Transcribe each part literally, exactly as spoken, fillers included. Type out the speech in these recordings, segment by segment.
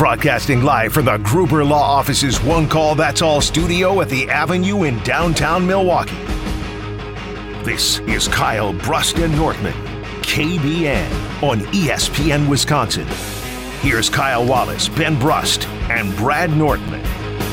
Broadcasting live from the Gruber Law Office's One Call That's All studio at the Avenue in downtown Milwaukee. This is Kyle Brust and Nortman, K B N on E S P N Wisconsin. Here's Kyle Wallace, Ben Brust, and Brad Nortman.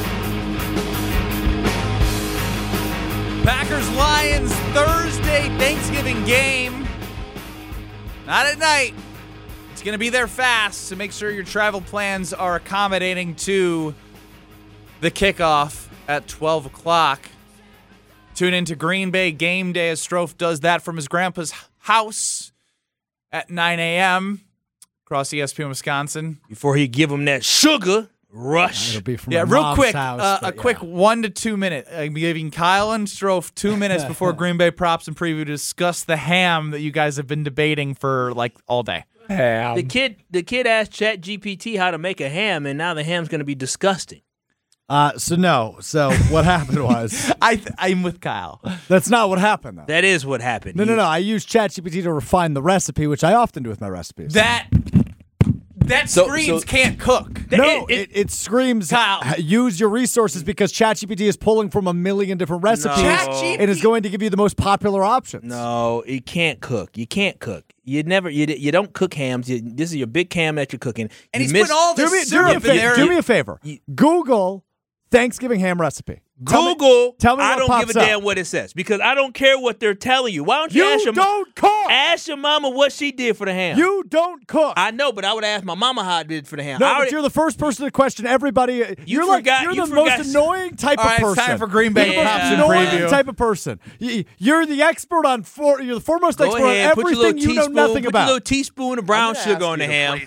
Packers-Lions Thursday Thanksgiving game. Not at night. It's going to be there fast, so make sure your travel plans are accommodating to the kickoff at twelve o'clock. Tune into Green Bay Game Day as Strofe does that from his grandpa's house at nine a.m. across E S P N Wisconsin. Before he give him that sugar rush. It'll be from Yeah, my real mom's quick, house, uh, but a quick yeah. one to two minute. I'm giving Kyle and Strofe two minutes before Green Bay props and preview to discuss the ham that you guys have been debating for like all day. Ham. The kid the kid asked ChatGPT how to make a ham, and now the ham's going to be disgusting. Uh, so no. So what happened was I th- I'm with Kyle. that's not what happened though. That is what happened. No, no, You- no. I used ChatGPT to refine the recipe, which I often do with my recipes. That that So- screams so- can't cook. no, it- it, it, screams Kyle. uh, use your resources because ChatGPT is pulling from a million different recipes No. and is going to give you the most popular options. No, you can't cook. You can't cook. You never. You, you don't cook hams. You, this is your big ham that you're cooking. And You he's miss- putting all Do this me, do, me syrup a in fa- there. do me a favor. You- Google Thanksgiving ham recipe. Tell me- Google. tell me I what don't pops give a up. damn what it says because I don't care what they're telling you. Why don't you, You ask your mo- don't cook. ask your mama what she did for the ham? You don't cook. I know, but I would ask my mama how I did for the ham. No, I but already- you're the first person to question everybody. You're like forgot- you're you the forgot- most annoying type All of right, it's person. time for Green Bay You're the props most and annoying preview. type of person. You- You're the expert on for. You're the foremost Go expert ahead, on put your little everything you know teaspoon, nothing put about. your little teaspoon of brown sugar on the ham.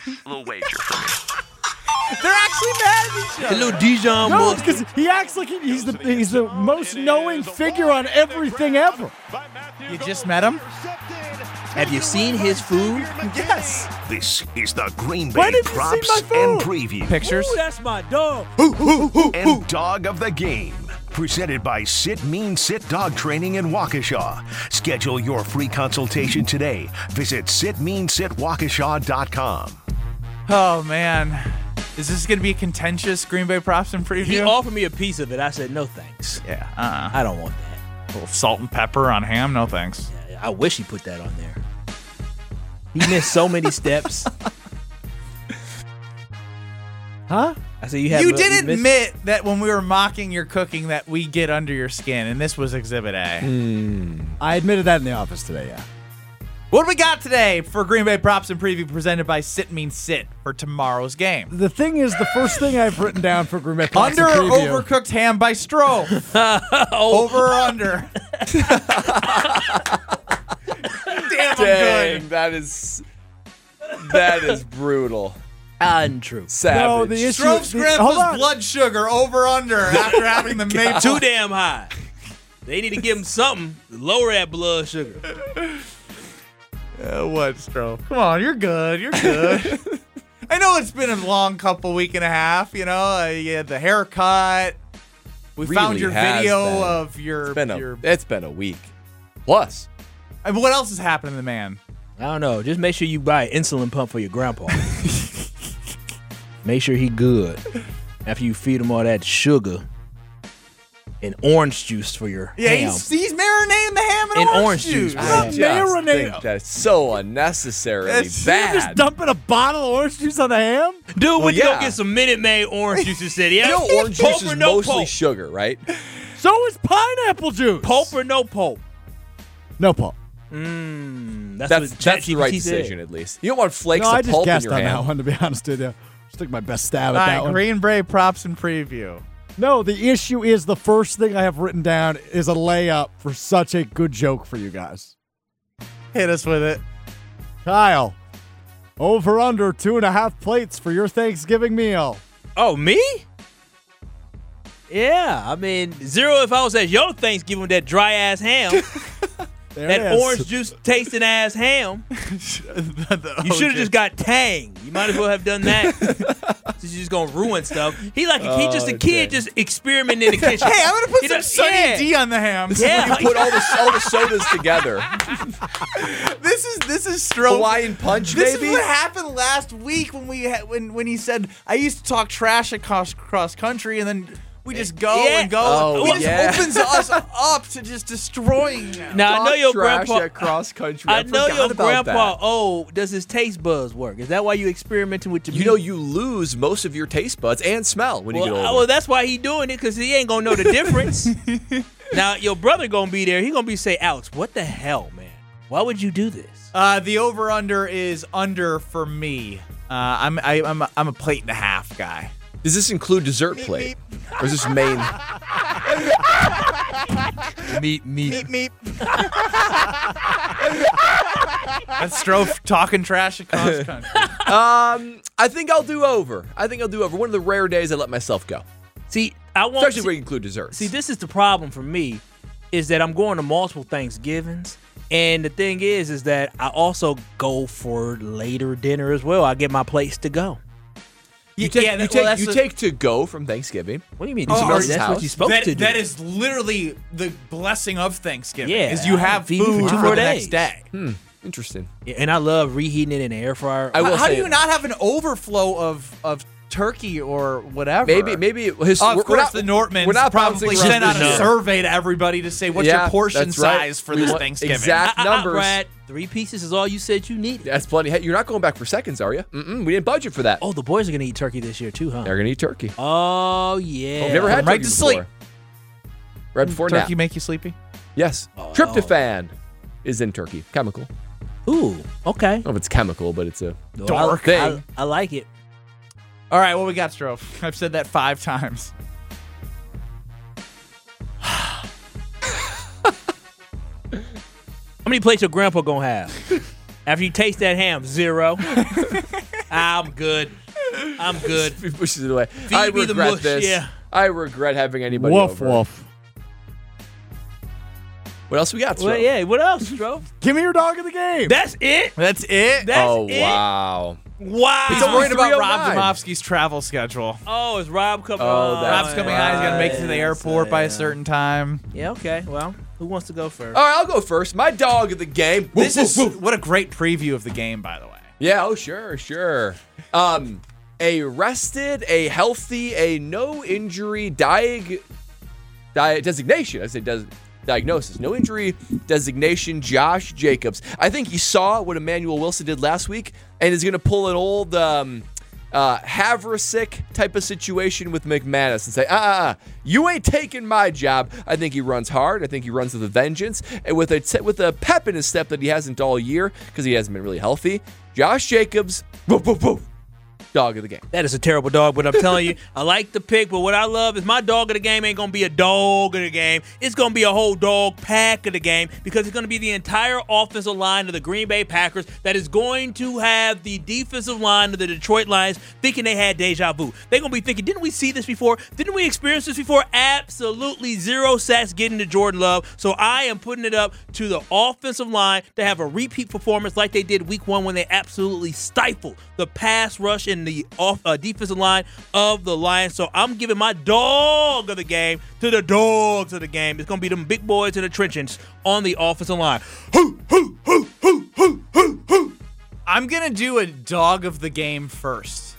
They're actually mad at each A other. little Dijon no, mustard. because he acts like he, he's the he's the most knowing figure on everything ever. You just met him? Have you seen his food? Yes. This is the Green Why Bay didn't you see props my food? and preview Pictures. Ooh, that's my dog. and dog of the game. Presented by Sit Mean Sit Dog Training in Waukesha. Schedule your free consultation today. Visit sit mean sit waukesha dot com. Oh man, is this going to be a contentious Green Bay props and preview? He offered me a piece of it. I said, no thanks. yeah. Uh-uh. I don't want that. A little salt and pepper on ham. No thanks. Yeah, I wish he put that on there. He missed so many steps. Huh? I said, you have You no- did missed- admit that when we were mocking your cooking that we get under your skin, and this was Exhibit A. I admitted that in the office today. Yeah. What do we got today for Green Bay props and preview presented by Sit Mean Sit for tomorrow's game? The thing is, the first thing I've written down for Green Bay Props Under and or preview- overcooked ham by Stroh? Over or under? Damn, I'm Dang, good. that is that is brutal. Untrue. Savage. No, the issue. Stroh's the- hold grandpa's on. blood sugar over under after having the maple. Too damn high. They need to give him something to lower that blood sugar. Uh, what, Stroh? Come on, you're good. You're good. I know it's been a long couple week and a half. You know, uh, you had the haircut. We Really found your has video been. of your. It's been a your it's been a week plus. I mean, what else is happening to the man? I don't know. Just make sure you buy an insulin pump for your grandpa. Make sure he good. After you feed him all that sugar and orange juice for your Yeah, ham. he's, he's marinating the ham in, In orange, orange juice. juice, I man. just marinade. think that's so unnecessarily It's- You're just bad. dumping a bottle of orange juice on the ham? Dude, when Well, you go yeah. get some Minute Maid orange juice and said, yeah, You know, orange pulp juice or is no mostly pulp? sugar, right? So is pineapple juice. Pulp or no pulp? No pulp. Mm, that's That's what that's the right ChatGPT said. decision, at least. You don't want flakes No, of I just pulp in guessed your on ham. that one, to be honest with you. Just took my best stab All at that right, one. Green Bay props and preview. No, the issue is the first thing I have written down is a layup for such a good joke for you guys. Hit us with it. Kyle, over under two and a half plates for your Thanksgiving meal. Oh, me? Yeah, I mean, zero if I was at your Thanksgiving with that dry ass ham. There that it is. orange juice tasting ass ham. You should have just got Tang. You might as well have done that. Since you're just gonna ruin stuff. He like he just a kid, just experimenting in the kitchen. Hey, I'm gonna put He some does- Sunny yeah. D on the ham. Yeah, Put all the all the sodas together. This is this is Stroh. Hawaiian punch, This baby. is what happened last week when we had, when when he said I used to talk trash at cross, cross country and then we just go Yeah. and go. Oh, he just yeah. opens us up to just destroying them. Now I know Talk your trash grandpa. at cross country. I, I know forgot your about grandpa. that. Oh, does his taste buds work? Is that why you experimenting with the You meat? know, you lose most of your taste buds and smell when well, you get uh, older. well, that's why he doing it because he ain't gonna know the difference. Now your brother gonna be there. He gonna be say, Alex, what the hell, man? Why would you do this? Uh, the over under is under for me. Uh, I'm I, I'm a, I'm a plate and a half guy. Does this include dessert plate? Or is this main? Meat, meat. Meep meep. That's Stroh talking trash at cross country. Um, I think I'll do over. I think I'll do over. One of the rare days I let myself go. See, I want Especially see, where you include desserts. see. This is the problem for me, is that I'm going to multiple Thanksgivings, and the thing is, is that I also go for later dinner as well. I get my place to go. you take, yeah, you, that- take, well, that's you the- take to go from Thanksgiving. What do you mean? Oh, That's- our that's house? what you're supposed That, to do. that is literally the blessing of Thanksgiving. Yeah, is you have feed me for food two for more the next days. day. Hmm. Interesting. Yeah, and I love reheating it in the air fryer. I will How say do you not have an overflow of of turkey or whatever? Maybe, maybe his, Oh, of we're, course, we're not, the Nortmans we're not probably bouncing sent out a around. survey to everybody to say what's Yeah, your portion that's right. size for We this want Thanksgiving. exact Uh, uh, numbers. Brad, three pieces is all you said you needed. That's plenty. Hey, you're not going back for seconds, are you? Mm-mm, we didn't budget for that. Oh, the boys are gonna eat turkey this year too, huh? They're gonna eat turkey. Oh yeah. I've never had right turkey to before. sleep. Right before Turkey nap. make you sleepy? Yes. Oh. Tryptophan is in turkey. Chemical. Ooh, okay. I don't know if it's chemical, but it's a I, thing. I, I like it. All right, what we got, Stroh? I've said that five times. How many plates your grandpa gonna have? After you taste that ham, zero. I'm good. I'm good. He pushes it away. Feed I me the regret mush, this. yeah. I regret having anybody Woof over. woof. What else we got? Well, Stroh? yeah. What else, Stro? Give me your dog of the game. That's it. That's it. That's Oh it. wow. Wow. He's only worried about three oh Rob nine. Domofsky's travel schedule. Oh, is Rob coming? Oh, on? that's Rob's coming on. He's got to make it to the Yeah, airport by yeah. a certain time. Yeah. Okay. Well, who wants to go first? All right, I'll go first. My dog of the game. This Woof, is woof, woof. what a great preview of the game, by the way. Yeah. Oh, sure, sure. Um, a rested, a healthy, a no injury diag, di- designation. I say des- diagnosis. No injury designation. Josh Jacobs. I think he saw what Emmanuel Wilson did last week, and is going to pull an old um, uh, Havrasik type of situation with McManus and say, ah, uh, uh, you ain't taking my job. I think he runs hard. I think he runs with a vengeance and with a t- with a pep in his step that he hasn't all year because he hasn't been really healthy. Josh Jacobs, woof, woof, woof, dog of the game. That is a terrible dog, but I'm telling you, I like the pick, but what I love is my dog of the game ain't going to be a dog of the game. It's going to be a whole dog pack of the game because it's going to be the entire offensive line of the Green Bay Packers that is going to have the defensive line of the Detroit Lions thinking they had deja vu. They're going to be thinking, didn't we see this before? Didn't we experience this before? Absolutely zero sacks getting to Jordan Love. So I am putting it up to the offensive line to have a repeat performance like they did week one when they absolutely stifled the pass rush in the off uh, defensive line of the Lions. So I'm giving my dog of the game to the dogs of the game. It's going to be them big boys in the trenches on the offensive line. Hoo, hoo, hoo, hoo, hoo, hoo, hoo. I'm going to do a dog of the game first.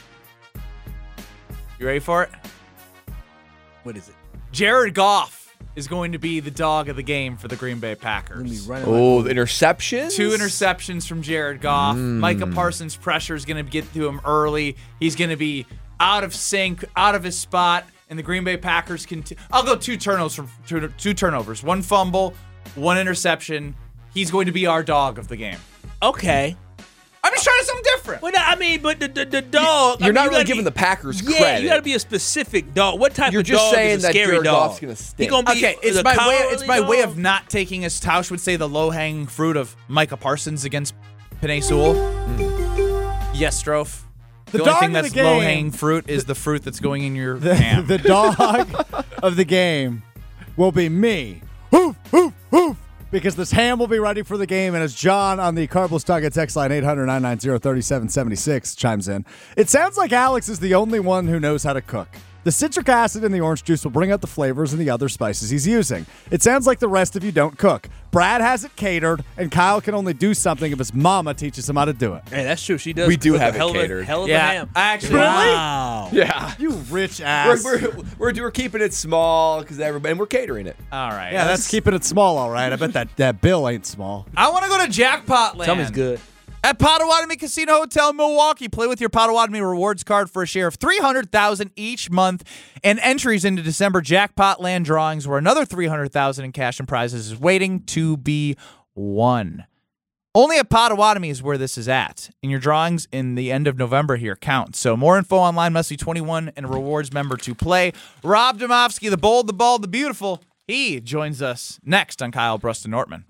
You ready for it? What is it? Jared Goff is going to be the dog of the game for the Green Bay Packers. Gonna be running Oh, like- the interceptions? Two interceptions from Jared Goff. Micah Parsons' pressure is going to get to him early. He's going to be out of sync, out of his spot, and the Green Bay Packers can. T- I'll go two turnovers from two, two turnovers, one fumble, one interception. He's going to be our dog of the game. Okay. I'm just trying to something different. Well, no, I mean, but the the, the dog. You're I mean, not you really gotta giving be- the Packers Yeah, credit. you got to be a specific dog. What type You're of just dog saying is a that scary Jared dog? Goff's gonna He stink. gonna be Okay, it's the my way. It's cowardly my way dog? of not taking, as Tausch would say, the low-hanging fruit of Micah Parsons against Penei Sewell. Yes, Strofe. The, The only dog thing of the that's game- low-hanging fruit is the fruit that's going in your The, ham. the dog of the game will be me. Hoof, hoof, hoof. because this ham will be ready for the game. And as John on the Carbless Target text line eight hundred, nine nine zero, three seven seven six chimes in, it sounds like Alex is the only one who knows how to cook. The citric acid in the orange juice will bring out the flavors and the other spices he's using. It sounds like the rest of you don't cook. Brad has it catered, and Kyle can only do something if his mama teaches him how to do it. Hey, that's true. She does. We do cook have a it hell of a- catered. Hell of Yeah, a ham. I actually- Wow. Yeah. You rich We're, ass. we're, we're, we're keeping it small because everybody, and we're catering it. All right. yeah, that's let's- keeping it small, all right. I bet that, that bill ain't small. I want to go to Jackpot Land. Tell me it's good. At Potawatomi Casino Hotel in Milwaukee, play with your Potawatomi rewards card for a share of three hundred thousand dollars each month and entries into December Jackpot Land drawings where another three hundred thousand dollars in cash and prizes is waiting to be won. Only at Potawatomi is where this is at. And your drawings in the end of November here count. So more info online, must be twenty-one and a rewards member to play. Rob Domofsky, the bold, the bald, the beautiful, he joins us next on Kyle Brust and Nortman.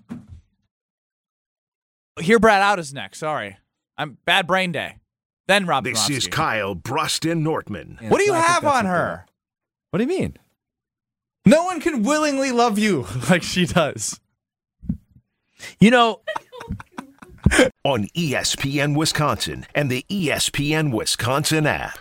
Here, Brad Out is next. Sorry. I'm bad brain day. Then Rob This is Domofsky. Kyle Brust and Nortman. What do you I think have that's on okay. her? What do you mean? No one can willingly love you like she does. You know, On E S P N Wisconsin and the E S P N Wisconsin app.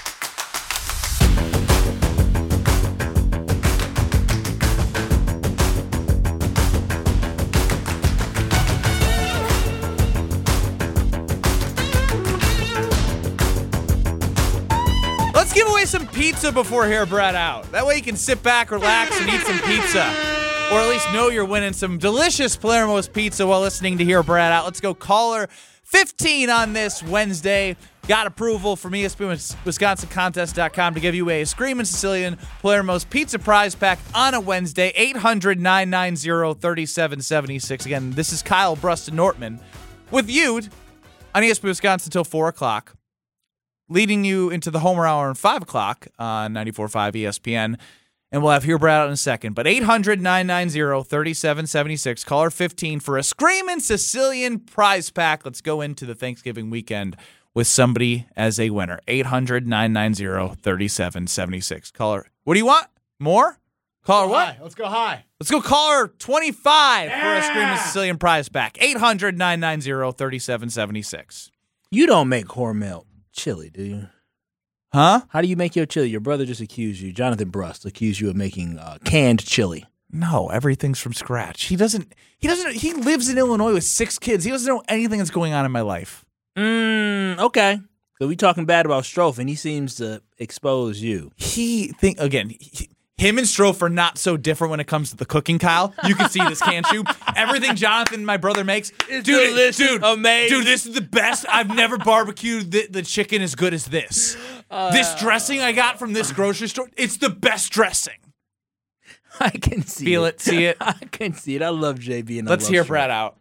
Let's give away some pizza before Hair Brad Out. That way you can sit back, relax, and eat some pizza. Or at least know you're winning some delicious Palermo's pizza while listening to Hear Brad Out. Let's go caller fifteen on this Wednesday. Got approval from E S P N Wisconsin Contest dot com to give you a Screamin' Sicilian Palermo's Pizza Prize Pack on a Wednesday. eight hundred, nine nine zero, three seven seven six. Again, this is Kyle Brust and Nortman with you on E S P N Wisconsin until four o'clock. Leading you into the Homer Hour at five o'clock on ninety-four point five E S P N. And we'll have Here Brad Out in a second. But eight hundred, nine nine zero, three seven seven six, caller fifteen for a Screamin' Sicilian prize pack. Let's go into the Thanksgiving weekend with somebody as a winner. eight hundred, nine nine zero, three seven seven six. Caller, what do you want? More? Caller what? High. Let's go high. Let's go caller twenty-five for a Screamin' Sicilian prize pack. eight hundred, nine nine zero, three seven seven six. you don't make Hormel chili, do you? Huh? How do you make your chili? Your brother just accused you, Jonathan Brust, accused you of making uh, canned chili. No, everything's from scratch. He doesn't, he doesn't, he lives in Illinois with six kids. He doesn't know anything that's going on in my life. Mm, okay. So we talking bad about Strofe, and he seems to expose you. He think again. He, him and Strofe are not so different when it comes to the cooking, Kyle. You can see this, can't you? Everything Jonathan, my brother, makes, It's dude, delicious, dude, amazing. dude, this is the best. I've never barbecued the, the chicken as good as this. Uh, this dressing I got from this grocery store, it's the best dressing. I can see Feel it. it, see it. I can see it. I love J B and I Let's love hear Strofe. Brad Out.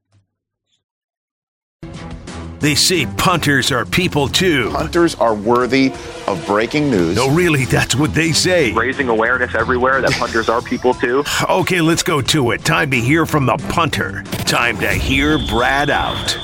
They say punters are people too. Hunters are worthy of breaking news. No, really, that's what they say. Raising awareness everywhere that punters are people too. Okay, let's go to it. Time to hear from the punter. Time to hear Brad Out.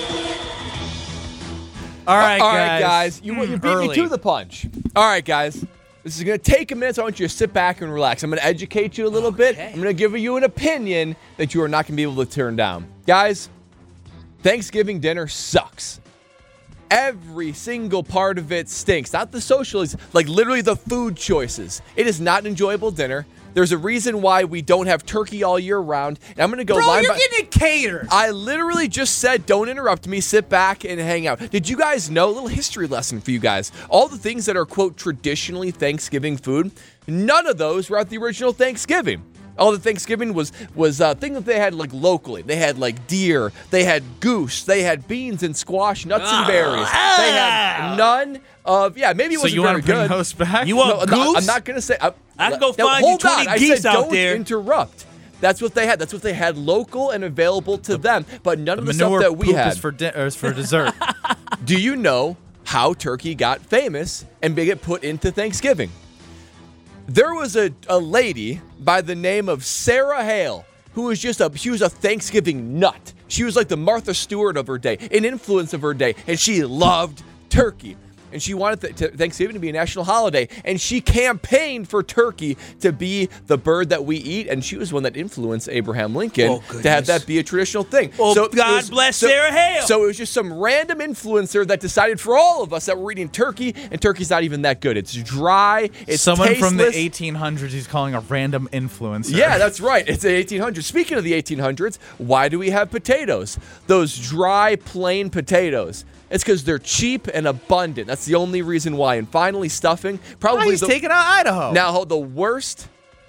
All right, All guys. right, guys. You, you beat Early. me to the punch. All right, guys. This is going to take a minute, so I want you to sit back and relax. I'm going to educate you a little bit. I'm going to give you an opinion that you are not going to be able to turn down. Guys, Thanksgiving dinner sucks. Every single part of it stinks. Not the socials, like literally the food choices. It is not an enjoyable dinner. There's a reason why we don't have turkey all year round. And I'm going to go Bro, line you're by- getting it catered. I literally just said, don't interrupt me, sit back and hang out. Did you guys know, a little history lesson for you guys, all the things that are, quote, traditionally Thanksgiving food, none of those were at the original Thanksgiving. All the Thanksgiving was was uh, things that they had like locally. They had like deer, they had goose, they had beans and squash, nuts and berries. They had none of, yeah, maybe it so wasn't you very want to bring good. those back? You want No, I'm goose? not, I'm not gonna say. I, I can go now, find you hold on. twenty I geese said, out don't there. interrupt. That's what they had. That's what they had local and available to them. But none of the stuff Manure that we poop had. is for, di- or is for dessert. Do you know how turkey got famous and get put into Thanksgiving? There was a, a lady by the name of Sarah Hale who was just a she was a Thanksgiving nut. She was like the Martha Stewart of her day, an influence of her day, and she loved turkey. and she wanted th- to Thanksgiving to be a national holiday, and she campaigned for turkey to be the bird that we eat, and she was one that influenced Abraham Lincoln Oh, to have goodness. that be a traditional thing. Well, So it God was- bless so- Sarah Hale. So it was just some random influencer that decided for all of us that we're eating turkey, and turkey's not even that good. It's dry. It's Someone tasteless. from the eighteen hundreds he's calling a random influencer. Yeah, that's right. It's the eighteen hundreds. Speaking of the eighteen hundreds, why do we have potatoes? Those dry, plain potatoes. It's because they're cheap and abundant. That's the only reason why. And finally, stuffing. Oh, Probably he's the, taking out Idaho. now the worst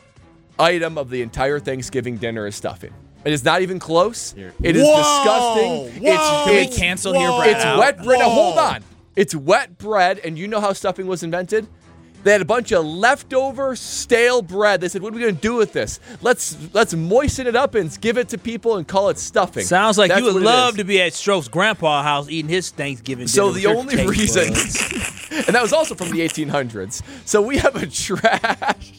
item of the entire Thanksgiving dinner is stuffing. It is not even close. It is Whoa! disgusting. Whoa! It's, Can we it's, cancel here, Brad? it's out? wet bread. Now, Whoa! hold on. It's wet bread, and you know how stuffing was invented? They had a bunch of leftover stale bread. They said, "What are we going to do with this? Let's let's moisten it up and give it to people and call it stuffing." Sounds like That's you would what it love is. to be at Stroke's grandpa's house eating his Thanksgiving dinner. So with the your only taste reason, buds. and that was also from the eighteen hundreds. So we have a trash,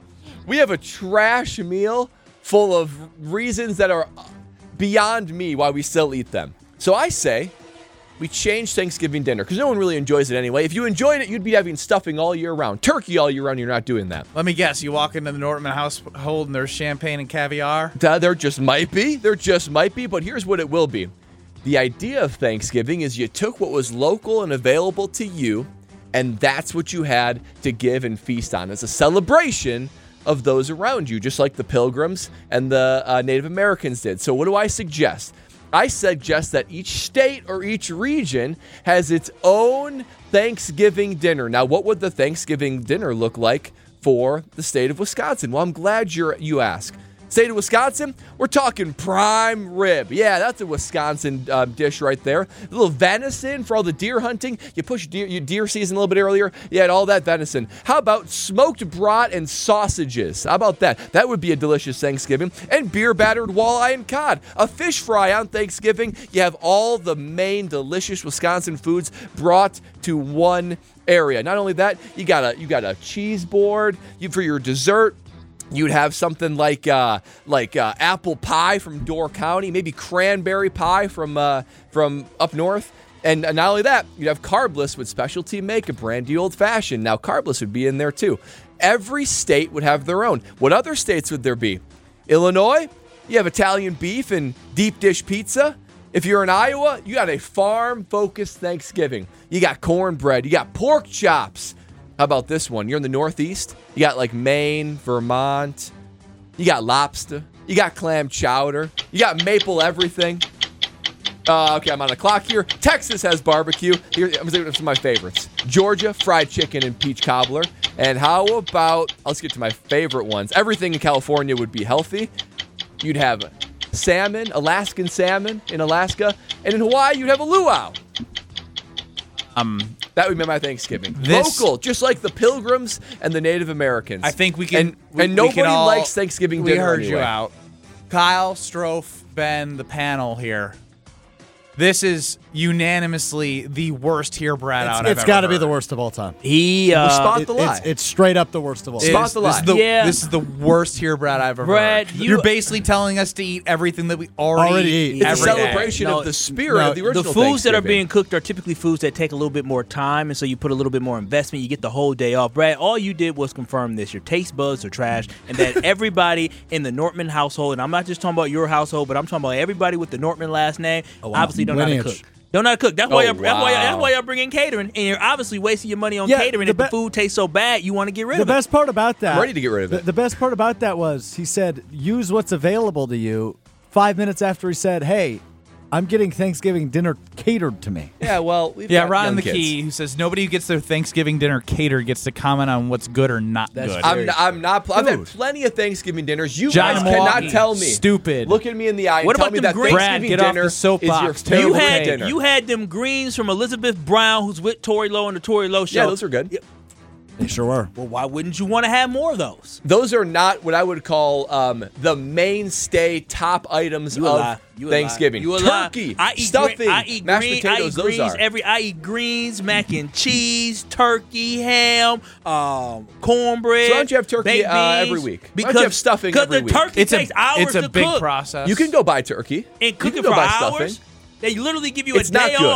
we have a trash meal full of reasons that are beyond me why we still eat them. So I say we change Thanksgiving dinner because no one really enjoys it anyway. If you enjoyed it, you'd be having stuffing all year round, turkey all year round. You're not doing that. Let me guess. You walk into the Nortman household and there's champagne and caviar. Uh, There just might be. There just might be. But here's what it will be. The idea of Thanksgiving is you took what was local and available to you, and that's what you had to give and feast on. It's a celebration of those around you, just like the Pilgrims and the uh, Native Americans did. So what do I suggest? I suggest that each state or each region has its own Thanksgiving dinner. Now, what would the Thanksgiving dinner look like for the state of Wisconsin? Well, I'm glad you're, you ask. State of Wisconsin, we're talking prime rib. Yeah, that's a Wisconsin uh, dish right there. A little venison for all the deer hunting. You push deer, you deer season a little bit earlier. You had all that venison. How about smoked brat and sausages? How about that? That would be a delicious Thanksgiving. And beer battered walleye and cod. A fish fry on Thanksgiving. You have all the main delicious Wisconsin foods brought to one area. Not only that, you got a you got a cheese board you, for your dessert. You'd have something like uh, like uh, apple pie from Door County, maybe cranberry pie from uh, from up north. And uh, not only that, you'd have carbless with specialty make, a brandy old fashioned. Now, carbless would be in there too. Every state would have their own. What other states would there be? Illinois, you have Italian beef and deep dish pizza. If you're in Iowa, you got a farm-focused Thanksgiving. You got cornbread. You got pork chops. How about this one? You're in the Northeast. You got like Maine, Vermont. You got lobster. You got clam chowder. You got maple everything. Uh, okay, I'm on the clock here. Texas has barbecue. Here, I'm going to some of my favorites. Georgia, fried chicken and peach cobbler. And how about, let's get to my favorite ones. Everything in California would be healthy. You'd have salmon, Alaskan salmon in Alaska. And in Hawaii, you'd have a luau. Um, That would be my Thanksgiving. This- Local, just like the Pilgrims and the Native Americans. I think we can. And, we, and we nobody can all, likes Thanksgiving We dinner heard anyway. you out. Kyle, Strofe, Ben, the panel here. This is unanimously the worst here, Brad. out I've It's got to ever be the heard. worst of all time. He uh, spot It- the lie. It's, it's straight up the worst of all It time. Spot is- the this lie. is the, Yeah. This is the worst here, Brad, I've ever Brad, heard. you- You're basically telling us to eat everything that we already, Already eat. eat. It's a every day. celebration No, of the spirit no, of the original the foods that are Thanksgiving. being cooked are typically foods that take a little bit more time, and so you put a little bit more investment. You get the whole day off. Brad, all you did was confirm this: your taste buds are trash, and that everybody in the Nortman household, and I'm not just talking about your household, but I'm talking about everybody with the Nortman last name, Oh, wow. obviously don't know how to Lineage. cook. Don't know how to cook. That's why. Oh, y'all, that's why. wow. That's why y'all bring in catering, and you're obviously wasting your money on Yeah, catering. the If the be- food tastes so bad, you want to get rid The of it. best part about that, I'm ready to get rid of the- it. The, best part about that was he said, use what's available to you. Five minutes after he said, hey, I'm getting Thanksgiving dinner catered to me. Yeah, well, we've Yeah, got Ron young the kids. Key, who says nobody who gets their Thanksgiving dinner catered gets to comment on what's good or not That's good. fair. I'm, I'm not. Pl- I've had Dude. plenty of Thanksgiving dinners. You John guys Milwaukee, cannot tell me. stupid. Look at me in the eye. What and tell about me them that greens? Brad, Thanksgiving get off dinner the soapbox. is your You terrible had dinner. you had them greens from Elizabeth Brown, who's with Tori Lowe on the Tori Lowe show. yeah, those are good. Yeah. They sure were. Well, why wouldn't you want to have more of those? Those are not what I would call um, the mainstay top items You a of lie. You a Thanksgiving. lie. You a lie. Turkey, I eat stuffing, green, I eat mashed green, potatoes. I eat those greens are. every. I eat greens, mac and cheese, turkey, ham, um, cornbread. So why don't you have turkey, baked uh, beans, every week? Why Because don't you have stuffing because every the week? turkey it's a takes hours it's a to big cook. process. You can go buy turkey. And You cooking can go for buy hours. stuffing. They literally give you It's a not day good. off.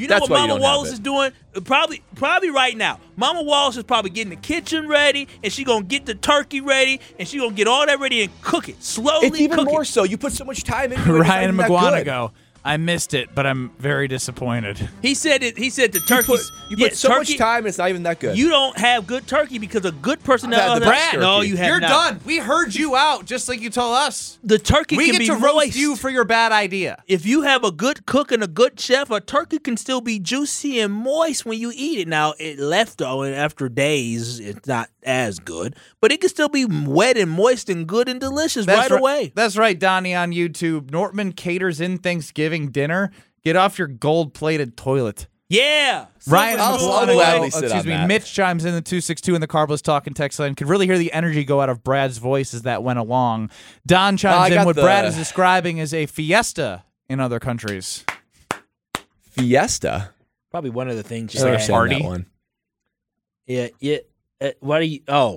You know That's what why you Mama don't have Wallace it. is doing? Probably, probably right now. Mama Wallace is probably getting the kitchen ready, and she gonna get the turkey ready, and she gonna get all that ready and cook it slowly. It's even cook more it. so. You put so much time into it. it's not Ryan even that good. McGuanago. I missed it, but I'm very disappointed. He said it. He said the You turkey. put, you yeah, put so turkey, much time, and it's not even that good. You don't have good turkey because a good person. I've had the best No, turkey. you have You're not. done. We heard you out, just like you told us. The turkey We can get be to moist. roast you for your bad idea. If you have a good cook and a good chef, a turkey can still be juicy and moist when you eat it. Now, it left though, and after days, it's not as good, but it can still be wet and moist and good and delicious right ri- away. That's right, Donnie on YouTube. Nortman caters in Thanksgiving dinner. Get off your gold-plated toilet. Yeah. Ryan I'll- McGuanago- I'll gladly oh, sit excuse on me, that. Mitch chimes in the two six two in the Carbless Talking text line. Could really hear the energy go out of Brad's voice as that went along. Don I chimes in got what the- Brad is describing as a fiesta in other countries. Fiesta. Probably one of the things. Just you like had. saying party. that one. Yeah, yeah. Uh, what do you? Oh,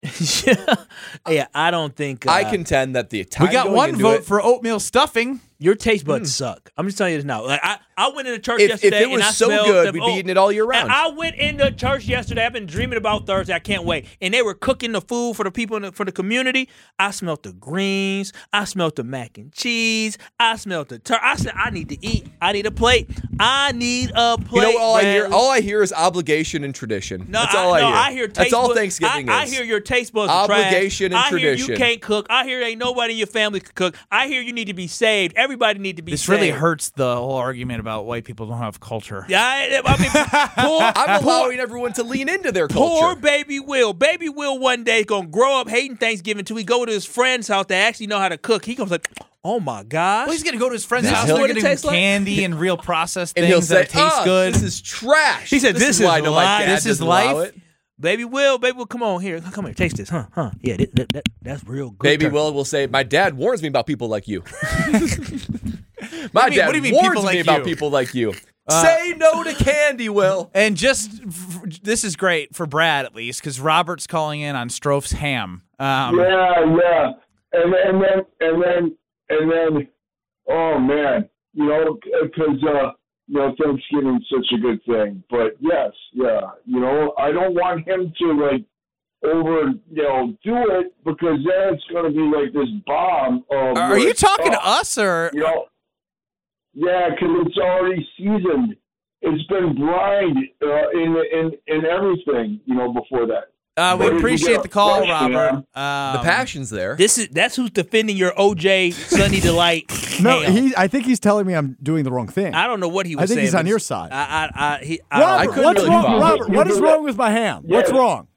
yeah. I don't think uh, I contend that the time We got going one into vote it, for oatmeal stuffing. your taste buds suck. I'm just telling you this now. Like I, I went into church If, if yesterday it was and I so smelled good, the- we'd oh, be eating it all year And round. I went into church yesterday. I've been dreaming about Thursday. I can't wait. And they were cooking the food for the people in the, for the community. I smelled the greens. I smelled the mac and cheese. I smelled the tur- I said, I need to eat. I need a plate. I need a plate. you know what? All I hear, Bradley. all I hear is obligation and tradition. No, That's all I, no, hear. I hear taste That's all buds- Thanksgiving I, is. I hear your taste buds are trash. Obligation and I hear tradition. you can't cook. I hear ain't nobody in your family can cook. I hear you need to be saved. Everybody need to be This saved. really hurts the whole argument about white people don't have culture. Yeah, I, I mean, poor, I'm poor, allowing everyone to lean into their culture. poor baby Will. Baby Will one day is gonna grow up hating Thanksgiving till he go to his friend's house that actually know how to cook. He comes like, oh my gosh. Well, he's gonna go to his friend's This house. is They're what gonna it do tastes like? candy and real processed and things he'll say, that taste "Ah, good. this is trash." He said, "This is why I know my life. dad This is doesn't allow life. it. Baby Will, baby Will, come on here. Come here, taste this, huh? Huh? Yeah, that, that, that, that's real good. Baby turkey. Will will say, "My dad warns me about people like you." My What do you mean- dad what do you mean, warns people me like about you? people like you. Say no to candy, Will. And just f- this is great for Brad at least because Robert's calling in on Stroph's ham. Um, Yeah, yeah, and and then and then and then, oh man, you know, because uh, you know, Thanksgiving's such a good thing. But yes, yeah, you know, I don't want him to like over, you know, do it because then it's going to be like this bomb. Of, Are you like, talking to oh, us or? You know, yeah, because it's already seasoned. It's been brined uh, in in in everything, you know, before that. Uh, we Where did you appreciate get the call, fresh, Robert. man? Um, The passion's there. This is that's who's defending your O J Sunny Delight. No, ham. he. I think he's telling me I'm doing the wrong thing. I don't know what he was I think saying. he's on but your side. I, I, I, he, I, Robert, I couldn't what's really wrong, follow. Robert, what is wrong with my ham? What's Yeah. wrong?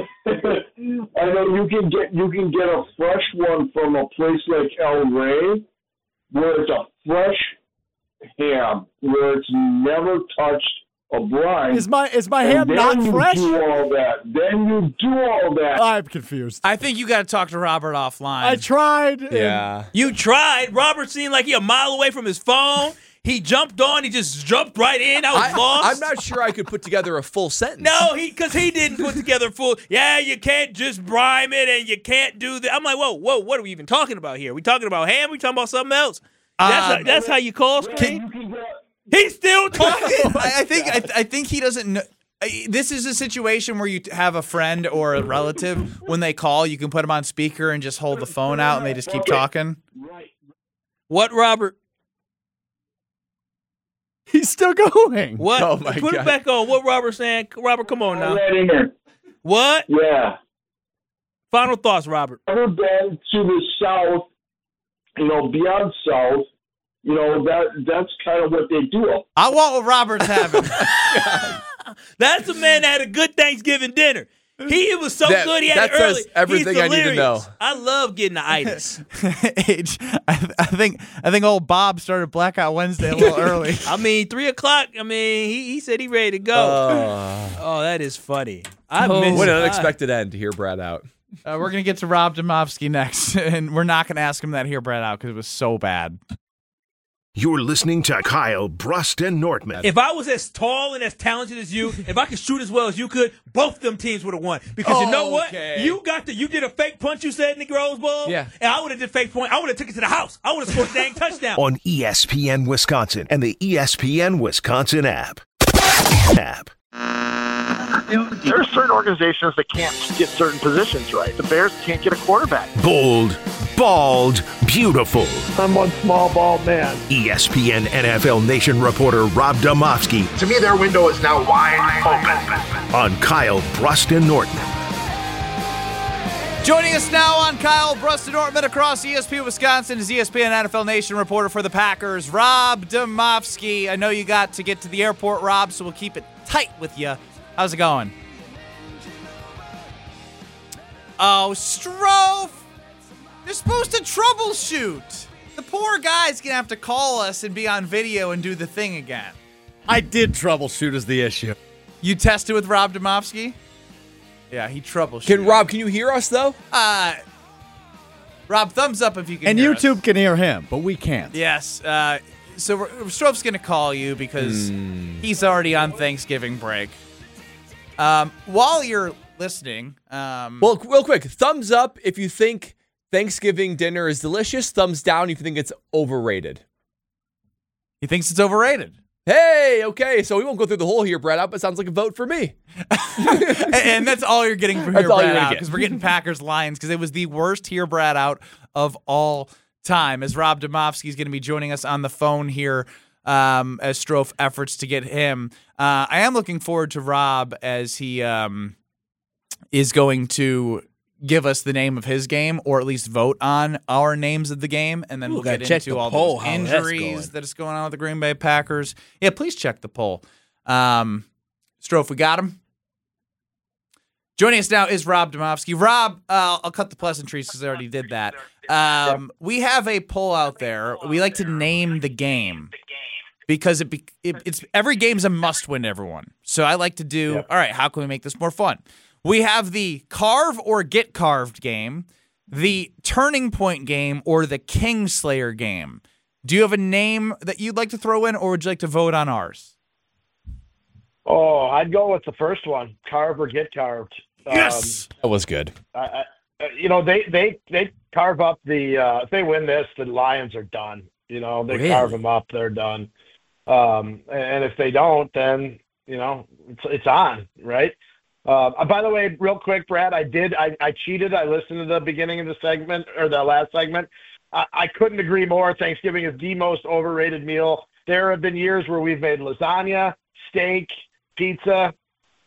I know you can get you can get a fresh one from a place like El Rey, where it's a fresh ham, where it's never touched a brine. Is my is my and ham then not you fresh? do all that. Then you do all that. I'm confused. I think you got to talk to Robert offline. I tried. and- Yeah. You tried. Robert seemed like he a mile away from his phone. He jumped on. He just jumped right in. I was I, lost. I'm not sure I could put together a full sentence. No, he because he didn't put together full. Yeah, you can't just brine it, and you can't do that. I'm like, whoa, whoa, what are we even talking about here? We talking about ham? We talking about something else? That's Um, how, that's how you call Yeah, straight. you can get, He's still talking. I, I think I, I think he doesn't know. I- This is a situation where you t- have a friend or a relative. When they call, you can put them on speaker and just hold the phone out, and they just keep talking. right. What, Robert? He's still going. What? Oh, my Put God. it back on. What Robert saying? Robert, come on now. Right in there. What? Yeah. Final thoughts, Robert. Ever been to the south? You know, beyond south. You know that that's kind of what they do. I want what Robert's having. That's a man that had a good Thanksgiving dinner. He it was so That- good he had that it early. says everything He's I need to delirious. know. I love getting the itis. Age. I, I think I think old Bob started Blackout Wednesday a little early. I mean, three o'clock. I mean, he, he said he ready to go. Uh, oh, that is funny. I Oh. miss what an I- unexpected end to hear Brad out. Uh, we're gonna get to Rob Demovsky next, and we're not gonna ask him that here, Brad, out because it was so bad. You're listening to Kyle Brust and Nortman. If I was as tall and as talented as you, if I could shoot as well as you could, both them teams would have won. Because you know what? Okay. You got the you did a fake punch, you said, in the Rose Bowl. Yeah. And I would have did fake point. I would have took it to the house. I would have scored a dang touchdown. On E S P N Wisconsin and the E S P N Wisconsin app. App. You know, there are certain organizations that can't get certain positions right. The Bears can't get a quarterback. Bold, bald, beautiful. I'm one small, bald man. E S P N N F L Nation reporter Rob Domofsky To me, their window is now wide open. on Kyle Brust and Nortman. Joining us now on Kyle Brust and Nortman across E S P N Wisconsin is E S P N N F L Nation reporter for the Packers, Rob Domofsky. I know you got to get to the airport, Rob, so we'll keep it tight with you. How's it going? Oh, Strofe! You're supposed to troubleshoot. The poor guy's going to have to call us and be on video and do the thing again. I did troubleshoot is the issue. You tested with Rob Domofsky? Yeah, he troubleshooted. Can Rob, can you hear us though? Uh, Rob, thumbs up if you can And hear YouTube us. can hear him, but we can't. Yes. Uh, so Strofe's going to call you because Hmm. he's already on Thanksgiving break. Um, while you're listening, um, Well, real quick, thumbs up if you think Thanksgiving dinner is delicious. Thumbs down if you think it's overrated. he thinks it's overrated. Hey, okay, so we won't go through the whole here, Brad, out, but it sounds like a vote for me. and, and that's all you're getting from That's here, all Brad, you're gonna out, get. because we're getting Packers Lions, because it was the worst here, Brad, out of all time, as Rob Domofsky is going to be joining us on the phone here um, as Strofe efforts to get him. Uh, I am looking forward to Rob as he um, is going to give us the name of his game, or at least vote on our names of the game, and then Ooh, we'll gotta get check into the all poll, those how that's injuries going. that is going on with the Green Bay Packers. Yeah, please check the poll. Um, Strofe, we got him. Joining us now is Rob Domofsky. Rob, uh, I'll cut the pleasantries because I already did that. Um, we have a poll out there. We like to name the game because it, be, it it's every game's a must-win to everyone. So I like to do, all right, how can we make this more fun? We have the carve or get carved game, the turning point game, or the Kingslayer game. Do you have a name that you'd like to throw in, or would you like to vote on ours? Oh, I'd go with the first one, carve or get carved. Yes! That was good. Um, I, I, you know, they, they, they carve up the uh, – if they win this, the Lions are done. You know, they Really? carve them up, they're done. Um, and if they don't, then, you know, it's, it's on, right? Uh, by the way, real quick, Brad, I did I, – I cheated. I listened to the beginning of the segment or the last segment. I, I couldn't agree more. Thanksgiving is the most overrated meal. There have been years where we've made lasagna, steak, pizza.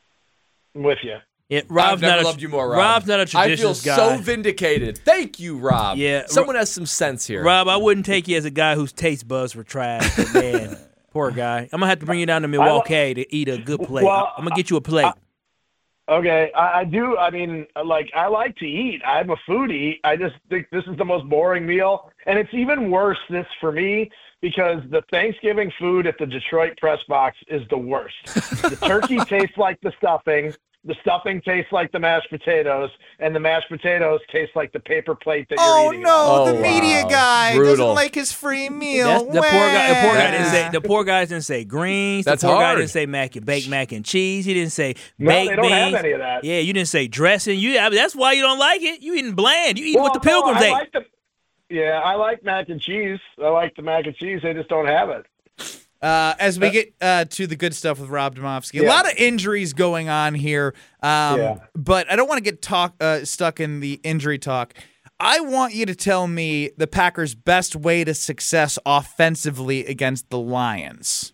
I'm with you. Yeah, I've Rob's never not a, loved you more, Rob. Rob's not a I feel traditions guy. so vindicated. Thank you, Rob. Yeah, Someone has some sense here. Rob, I wouldn't take you as a guy whose taste buds were trash. But man, poor guy. I'm gonna have to bring you down to Milwaukee to eat a good plate. Well, I'm gonna get you a plate. Okay, I, I do. I mean, like, I like to eat. I'm a foodie. I just think this is the most boring meal. And it's even worse, this for me, because the Thanksgiving food at the Detroit press box is the worst. The turkey tastes like the stuffing. The stuffing tastes like the mashed potatoes, and the mashed potatoes taste like the paper plate that Oh, you're eating. no, Oh, the media wow. guy Brutal. doesn't like his free meal. That's, the poor guy. The poor guy didn't Wah. say. The poor guy didn't say greens. That's the poor guy hard. didn't say mac and baked mac and cheese. He didn't say No, baked they don't beans. have any of that. Yeah, you didn't say dressing. You. I mean, that's why you don't like it. You eating bland. You eating Well, what the no, Pilgrims I ate. like the, yeah, I like mac and cheese. I like the mac and cheese. They just don't have it. Uh, as we get uh, to the good stuff with Rob Domofsky, a Yeah. lot of injuries going on here, um, Yeah. but I don't want to get talk uh, stuck in the injury talk. I want you to tell me the Packers' best way to success offensively against the Lions.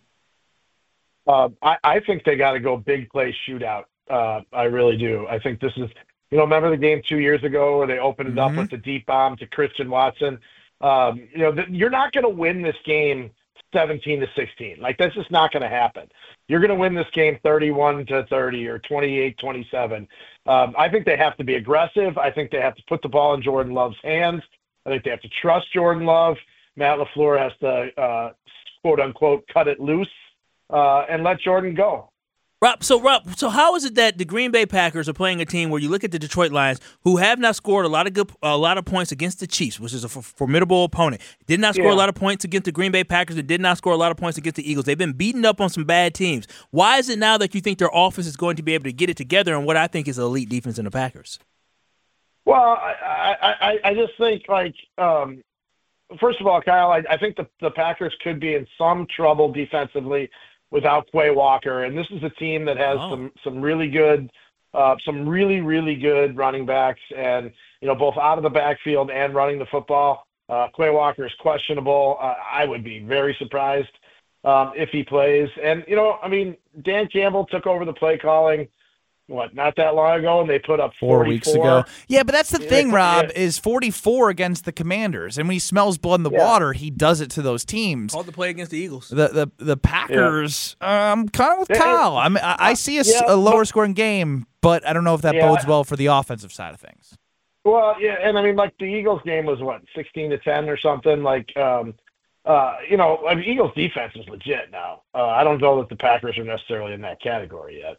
Uh, I, I think they got to go big play shootout. Uh, I really do. I think this is, you know, remember the game two years ago where they opened it Mhm. up with the deep bomb to Christian Watson? Um, you know, th- you're not going to win this game seventeen to sixteen. Like, that's just not going to happen. You're going to win this game thirty-one to thirty or twenty-eight twenty-seven. Um, I think they have to be aggressive. I think they have to put the ball in Jordan Love's hands. I think they have to trust Jordan Love. Matt LaFleur has to, uh, quote unquote, cut it loose uh, and let Jordan go. Rob, so Rob, so how is it that the Green Bay Packers are playing a team where you look at the Detroit Lions, who have not scored a lot of good, a lot of points against the Chiefs, which is a f- formidable opponent, did not score Yeah. a lot of points against the Green Bay Packers, and did not score a lot of points against the Eagles. They've been beaten up on some bad teams. Why is it now that you think their offense is going to be able to get it together and what I think is an elite defense in the Packers? Well, I, I, I, I just think, like, um, first of all, Kyle, I, I think the, the Packers could be in some trouble defensively without Quay Walker. And this is a team that has Oh. some, some really good, uh, some really, really good running backs and, you know, both out of the backfield and running the football. Uh, Quay Walker is questionable. Uh, I would be very surprised um, if he plays. And, you know, I mean, Dan Campbell took over the play calling, what, not that long ago, and they put up Four forty-four. weeks ago. Yeah, but that's the Yeah, thing, Rob, yeah. is forty-four against the Commanders. And when he smells blood in the Yeah. water, he does it to those teams. Called the play against the Eagles. The the the Packers, um, kind of with Yeah, Kyle. I mean, I, I see a, s- yeah, a lower but- scoring game, but I don't know if that Yeah. bodes well for the offensive side of things. Well, yeah, and I mean, like the Eagles game was what, sixteen to ten or something. Like, um, uh, you know, I mean, Eagles defense is legit now. Uh, I don't know that the Packers are necessarily in that category yet.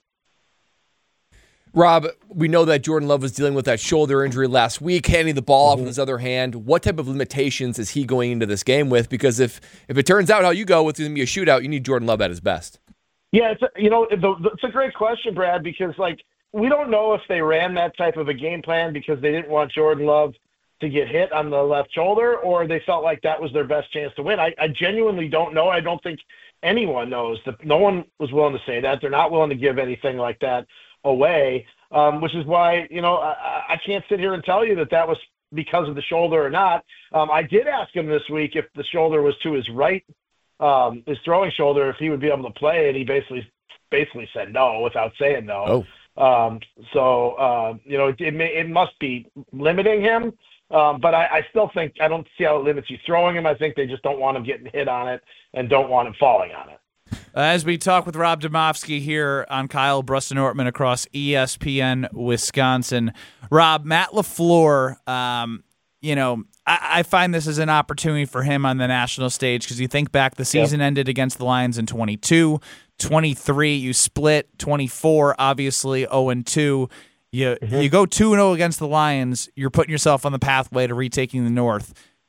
Rob, we know that Jordan Love was dealing with that shoulder injury last week, handing the ball off on his other hand. What type of limitations is he going into this game with? Because if if it turns out how you go, it's going to be a shootout, you need Jordan Love at his best. Yeah, it's a, you know, the, the, it's a great question, Brad, because like we don't know if they ran that type of a game plan because they didn't want Jordan Love to get hit on the left shoulder, or they felt like that was their best chance to win. I, I genuinely don't know. I don't think anyone knows. That no one was willing to say that. They're not willing to give anything like that away, um, which is why, you know, I, I can't sit here and tell you that that was because of the shoulder or not. Um, I did ask him this week if the shoulder was to his right, um, his throwing shoulder, if he would be able to play, and he basically basically said no without saying no. Oh. Um, so, uh, you know, it, it, may, it must be limiting him. Um, but I, I still think, I don't see how it limits you throwing him. I think they just don't want him getting hit on it and don't want him falling on it. As we talk with Rob Domofsky here on Kyle Bruston Ortman across E S P N Wisconsin. Rob, Matt LaFleur, um, you know, I, I find this as an opportunity for him on the national stage because you think back, the season yep. ended against the Lions in twenty-two, twenty-three, you split, twenty-four, obviously oh and two. You, mm-hmm. you go two and oh against the Lions, you're putting yourself on the pathway to retaking the North.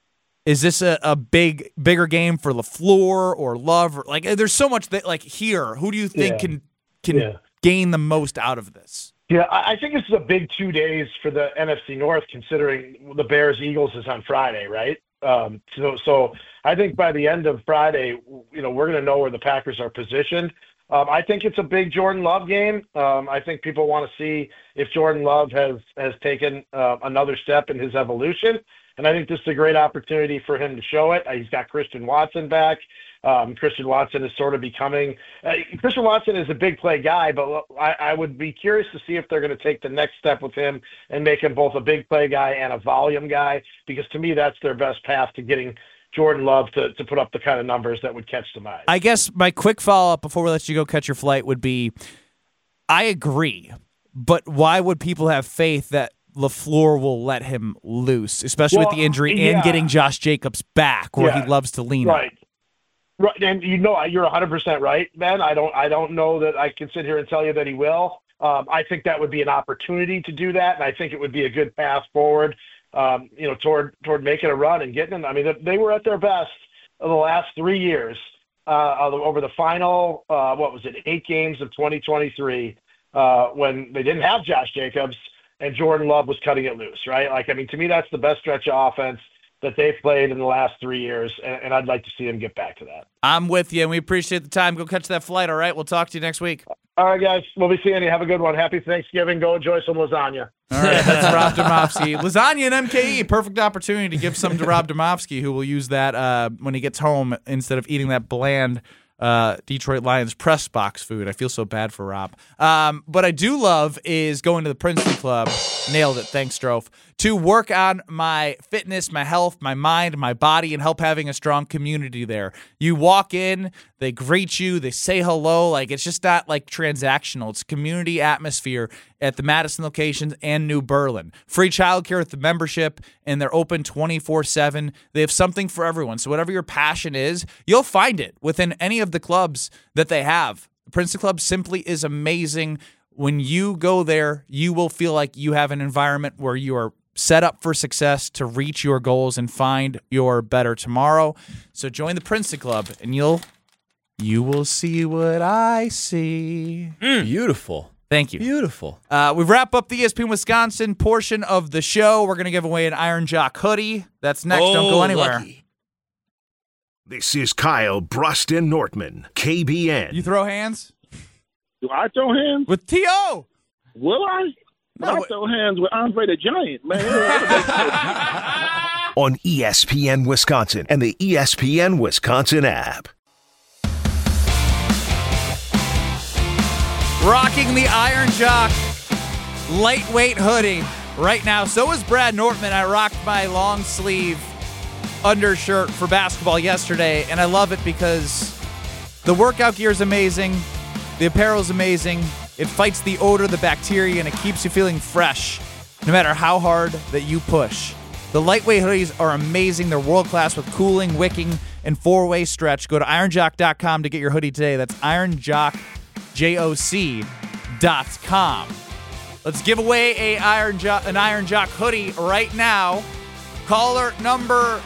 Is this a, a big, bigger game for LaFleur or Love? Or, like, there's so much that, like, here, who do you think yeah. can can yeah. gain the most out of this? Yeah, I think this is a big two days for the N F C North, considering the Bears-Eagles is on Friday, right? Um, so, so I think by the end of Friday, you know, we're going to know where the Packers are positioned. Um, I think it's a big Jordan Love game. Um, I think people want to see if Jordan Love has has taken uh, another step in his evolution. And I think this is a great opportunity for him to show it. Uh, he's got Christian Watson back. Um, Christian Watson is sort of becoming uh, – Christian Watson is a big play guy, but I, I would be curious to see if they're going to take the next step with him and make him both a big play guy and a volume guy, because to me that's their best path to getting Jordan Love to, to put up the kind of numbers that would catch the eye. I guess my quick follow-up before we let you go catch your flight would be, I agree, but why would people have faith that LaFleur will let him loose, especially well, with the injury yeah. and getting Josh Jacobs back, where yeah. he loves to lean right. on. Right, and you know you're one hundred percent right, Ben. I don't, I don't know that I can sit here and tell you that he will. Um, I think that would be an opportunity to do that, and I think it would be a good path forward, um, you know, toward toward making a run and getting them. I mean, they were at their best of the last three years uh, over the final, uh, what was it, eight games of twenty twenty-three, uh, when they didn't have Josh Jacobs and Jordan Love was cutting it loose, right? Like, I mean, to me, that's the best stretch of offense that they've played in the last three years, and, and I'd like to see them get back to that. I'm with you, and we appreciate the time. Go catch that flight, all right? We'll talk to you next week. All right, guys. We'll be seeing you. Have a good one. Happy Thanksgiving. Go enjoy some lasagna. All right, that's Rob Domofsky. Lasagna and M K E, perfect opportunity to give some to Rob Domofsky, who will use that uh, when he gets home instead of eating that bland uh, Detroit Lions press box food. I feel so bad for Rob. Um, what I do love is going to the Princeton Club. Nailed it. Thanks, Strofe. To work on my fitness, my health, my mind, my body, and help having a strong community there. You walk in, they greet you, they say hello. Like, it's just not like transactional. It's community atmosphere at the Madison locations and New Berlin. Free childcare with the membership, and they're open twenty-four seven. They have something for everyone. So whatever your passion is, you'll find it within any of the clubs that they have The Princeton Club simply is amazing. When you go there, you will feel like you have an environment where you are set up for success to reach your goals and find your better tomorrow. So join the Princeton Club, and you'll you will see what I see. Mm. Beautiful. Thank you. Beautiful. Uh, we wrap up the E S P N Wisconsin portion of the show. We're going to give away an Iron Jock hoodie. That's next. Oh, Don't go anywhere. Lucky. This is Kyle Bruston Nortman, K B N. You throw hands? Do I throw hands? With T O Will I? No, I throw hands with Andre the Giant, man. On E S P N Wisconsin and the E S P N Wisconsin app. Rocking the Iron Jock lightweight hoodie right now. So is Brad Nortman. I rocked my long sleeve undershirt for basketball yesterday, and I love it because the workout gear is amazing. The apparel is amazing. It fights the odor, the bacteria, and it keeps you feeling fresh no matter how hard that you push. The lightweight hoodies are amazing. They're world-class with cooling, wicking, and four-way stretch. Go to iron jock dot com to get your hoodie today. That's iron jock dot com. Let's give away a Iron Jo- an Iron Jock hoodie right now. Caller number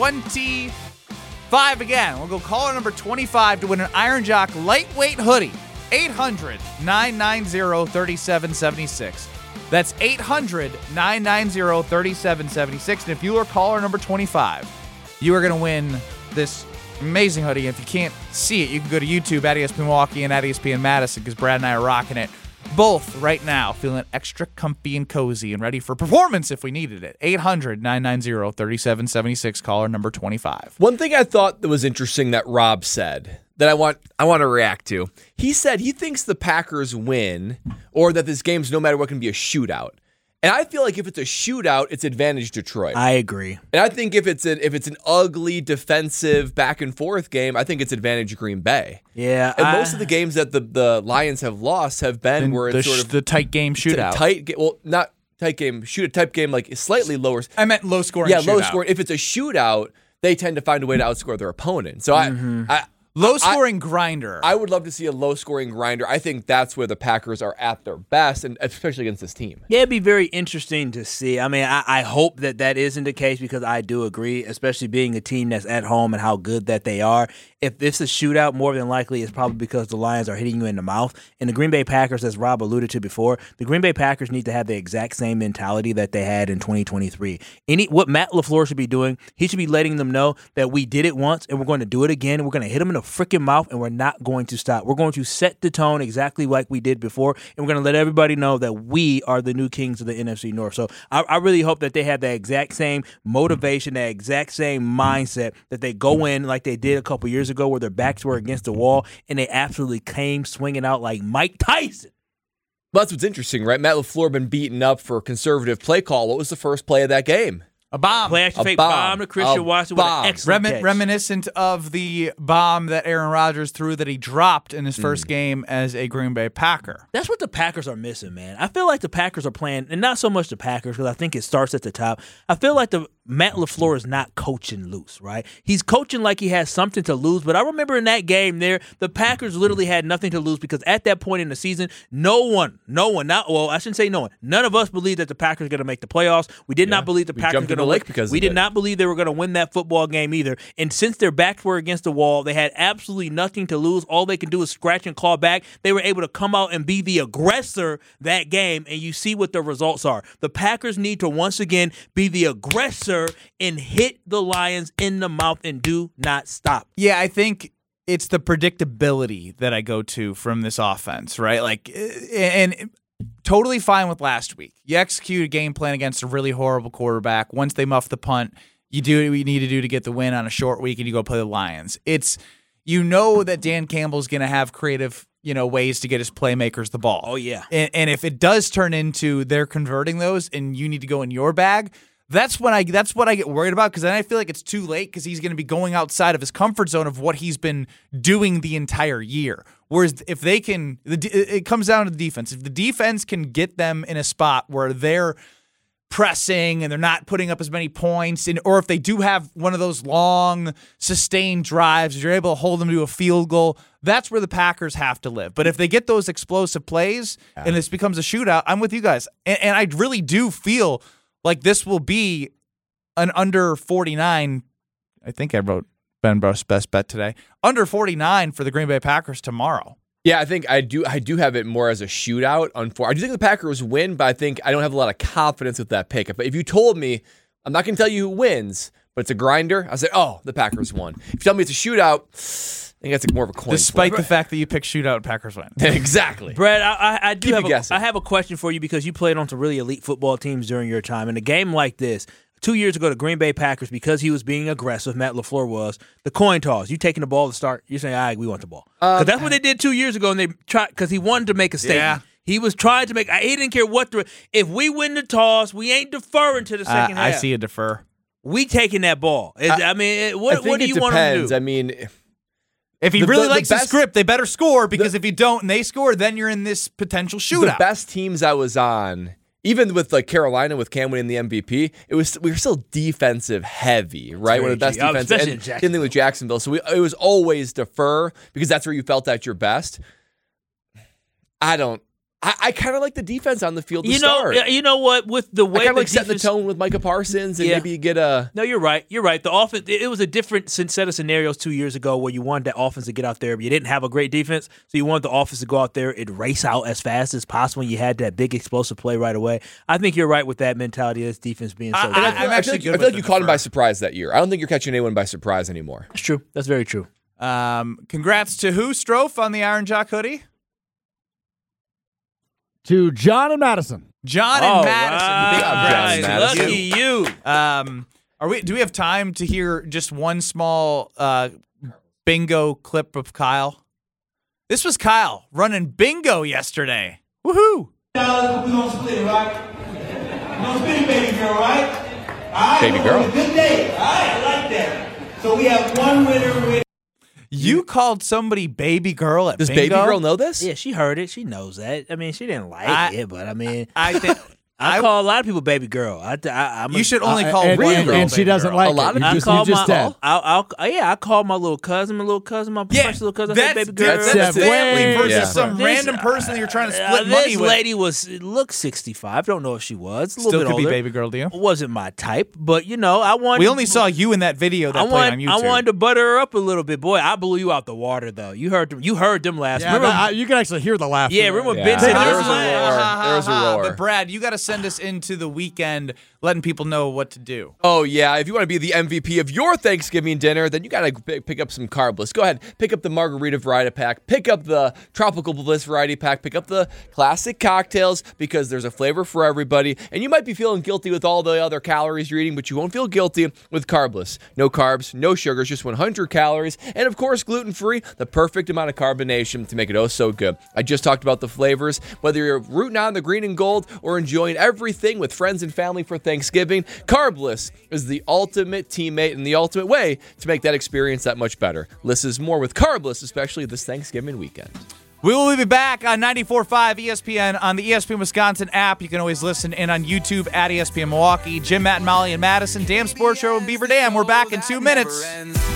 twenty-five again. We'll go caller number twenty-five to win an Iron Jock lightweight hoodie. eight hundred, nine nine zero, three seven seven six. That's eight hundred, nine nine zero, three seven seven six. And if you are caller number twenty-five, you are going to win this amazing hoodie. If you can't see it, you can go to YouTube at E S P N Milwaukee and at E S P N Madison because Brad and I are rocking it both right now, feeling extra comfy and cozy and ready for performance if we needed it. eight hundred, nine nine zero, three seven seven six, caller number twenty-five. One thing I thought that was interesting that Rob said that I want I want to react to. He said he thinks the Packers win, or that this game's no matter what can be a shootout. And I feel like if it's a shootout, it's advantage Detroit. I agree. And I think if it's an if it's an ugly defensive back and forth game, I think it's advantage Green Bay. Yeah, and I, most of the games that the, the Lions have lost have been where the, it's sort sh- of the tight game shootout. Tight, well, not tight game, shoot a type game like slightly lower. I meant low scoring. Yeah, shootout. low scoring. If it's a shootout, they tend to find a way to outscore their opponent. So mm-hmm. I, I low scoring grinder. I would love to see a low scoring grinder. I think that's where the Packers are at their best, and especially against this team. Yeah, it'd be very interesting to see. I mean, I, I hope that that isn't the case because I do agree, especially being a team that's at home and how good that they are. If it's a shootout, more than likely it's probably because the Lions are hitting you in the mouth. And the Green Bay Packers, as Rob alluded to before, the Green Bay Packers need to have the exact same mentality that they had in twenty twenty-three. Any what Matt LaFleur should be doing, he should be letting them know that we did it once and we're going to do it again. We're going to hit them in the freaking mouth and we're not going to stop. We're going to set the tone exactly like we did before, and we're going to let everybody know that we are the new kings of the N F C North. So I, I really hope that they have that exact same motivation, that exact same mindset, that they go in like they did a couple years ago where their backs were against the wall and they absolutely came swinging out like Mike Tyson. Well, that's what's interesting, right? Matt LaFleur been beaten up for conservative play call. What was the first play of that game? A bomb. Play action A fake bomb. bomb to Christian A Watson bomb. with an excellent Remin- catch. Reminiscent of the bomb that Aaron Rodgers threw that he dropped in his first mm. game as a Green Bay Packer. That's what the Packers are missing, man. I feel like the Packers are playing, and not so much the Packers because I think it starts at the top. I feel like the Matt LaFleur is not coaching loose, right? He's coaching like he has something to lose, but I remember in that game there, the Packers literally had nothing to lose because at that point in the season, no one, no one, not well, I shouldn't say no one, none of us believed that the Packers were going to make the playoffs. We did yeah. not believe the we Packers were going to lake because We of did it. not believe they were going to win that football game either. And since their backs were against the wall, they had absolutely nothing to lose. All they can do is scratch and claw back. They were able to come out and be the aggressor that game, and you see what the results are. The Packers need to once again be the aggressor and hit the Lions in the mouth and do not stop. Yeah, I think it's the predictability that I go to from this offense, right? Like, and totally fine with last week. You execute a game plan against a really horrible quarterback. Once they muff the punt, you do what you need to do to get the win on a short week, and you go play the Lions. It's, you know that Dan Campbell's going to have creative, you know, ways to get his playmakers the ball. Oh, yeah. And, and if it does turn into they're converting those and you need to go in your bag, That's when I. That's what I get worried about because then I feel like it's too late because he's going to be going outside of his comfort zone of what he's been doing the entire year. Whereas if they can, the, it comes down to the defense. If the defense can get them in a spot where they're pressing and they're not putting up as many points, and or if they do have one of those long, sustained drives, you're able to hold them to a field goal, that's where the Packers have to live. But if they get those explosive plays yeah. and this becomes a shootout, I'm with you guys. And, and I really do feel like this will be an under forty-nine. I think I wrote Ben Bruss best bet today. Under forty-nine for the Green Bay Packers tomorrow. Yeah, I think I do I do have it more as a shootout. Unfor- I do think the Packers win, but I think I don't have a lot of confidence with that pick. But if you told me, I'm not going to tell you who wins, but it's a grinder, I'll say, oh, the Packers won. If you tell me it's a shootout, I think that's more of a coin Despite flip. the fact that you picked shootout, Packers win. Exactly. Brad, I, I, I do Keep have you a, guessing. I have a question for you because you played on some really elite football teams during your time. In a game like this, two years ago, the Green Bay Packers, because he was being aggressive, Matt LaFleur was, the coin toss. You taking the ball to start, you're saying, all right, we want the ball. Because um, that's what they did two years ago, and they tried because he wanted to make a statement. Yeah. He was trying to make – he didn't care what the – if we win the toss, we ain't deferring to the second uh, half. I see a defer. We taking that ball. Is, I, I mean, what, I think what do it you depends. want him to do? I mean – If he The- really the- the likes best- the script, they better score because the- if you don't and they score, then you're in this potential shootout. The best teams I was on, even with like Carolina with Cam winning the M V P, it was we were still defensive heavy, right? One of the best true. defense. Especially in and Jacksonville. same thing with Jacksonville. So we, it was always defer because that's where you felt at your best. I don't. I, I kind of like the defense on the field to You know, start. you know what? With the way I kind of the like setting the defense- tone with Micah Parsons and Yeah. maybe you get a. No, you're right. You're right. The offense, it was a different set of scenarios two years ago where you wanted that offense to get out there, but you didn't have a great defense. So you wanted the offense to go out there and race out as fast as possible. And you had that big explosive play right away. I think you're right with that mentality of this defense being so I- good. I- I, I'm feel actually like, good I with feel like the you caught him defer. by surprise that year. I don't think you're catching anyone by surprise anymore. That's true. That's very true. Um, congrats to who, Strofe, on the Iron Jock hoodie? To John and Madison. John and All Madison. Big right. congrats to Lucky you. Um, are we? Do we have time to hear just one small uh, bingo clip of Kyle? This was Kyle running bingo yesterday. Woohoo! Dollars, we gonna split it, right? We gonna split it, baby girl, right? All right, Baby girl. Good day. All right, I like that. So we have one winner with. You called somebody baby girl at Does bingo? baby girl know this? Yeah, she heard it. She knows that. I mean, she didn't like I- it, but I mean, I think I, I- call a lot of people baby girl. I, I, I'm a- you should only Uh, call and, one and, girl and she baby doesn't girl. like A lot it. of You I just, call you just my, said. I'll, I'll, yeah, I call my little cousin, my little cousin, my Yeah, precious little cousin, that's, baby girl. that's, That's family way versus Yeah. some This- random person that you're trying to Uh, split this money with. lady was looked sixty-five. Don't know if she was. A little Still bit could older. be baby girl to you. Wasn't my type, but you know, I wanted. We only saw you in that video that I played want, on YouTube. I wanted to butter her up a little bit, boy. I blew you out the water, though. You heard them. You heard them last. Yeah, remember? that- I- you can actually hear the laughter. yeah, remember when Yeah. Ben said There there was was a roar. There was a roar. But Brad, you got to send us into the weekend, letting people know what to do. Oh, yeah. If you want to be the M V P of your Thanksgiving dinner, then you got to pick up some Carbless. Go ahead. Pick up the Margarita Variety Pack. Pick up the Tropical Bliss Variety Pack. Pick up the classic cocktails because there's a flavor for everybody. And you might be feeling guilty with all the other calories you're eating, but you won't feel guilty with Carbless. No carbs, no sugars, just one hundred calories. And, of course, gluten-free, the perfect amount of carbonation to make it oh so good. I just talked about the flavors. Whether you're rooting on the green and gold or enjoying everything with friends and family for Thanksgiving, Carbless is the ultimate teammate and the ultimate way to make that experience that much better. Less is more with Carbless, especially this Thanksgiving weekend. We will be back on ninety-four point five E S P N on the E S P N Wisconsin app. You can always listen in on YouTube at E S P N Milwaukee. Jim, Matt, and Molly, and Madison, Dam Sports Show in Beaver Dam. We're back in two minutes.